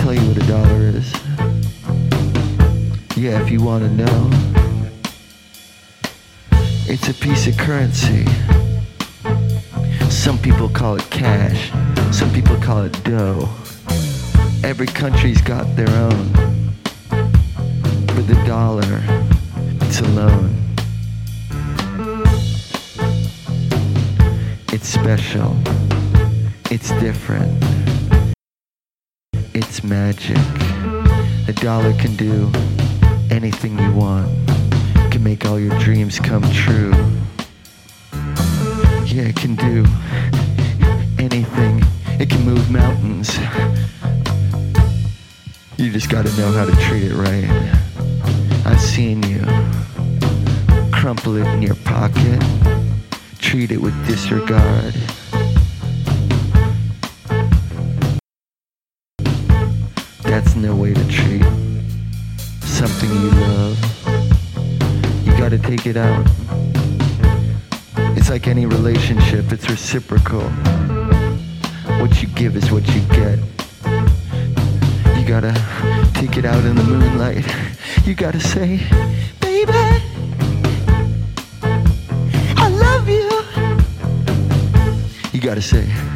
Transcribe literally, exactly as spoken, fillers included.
tell you what a dollar is. Yeah, if you want to know. It's a piece of currency. Some people call it cash. Some people call it dough. Every country's got their own. But the dollar, it's a loan. It's special. It's different. It's magic. A dollar can do anything you want. It can make all your dreams come true. Yeah, it can do anything. It can move mountains. You just gotta know how to treat it right. I've seen you crumple it in your pocket, treat it with disregard. That's no way to treat something you love. You gotta take it out. It's like any relationship, it's reciprocal. What you give is what you get. You gotta take it out in the moonlight. You gotta say, baby, I love you. You gotta say,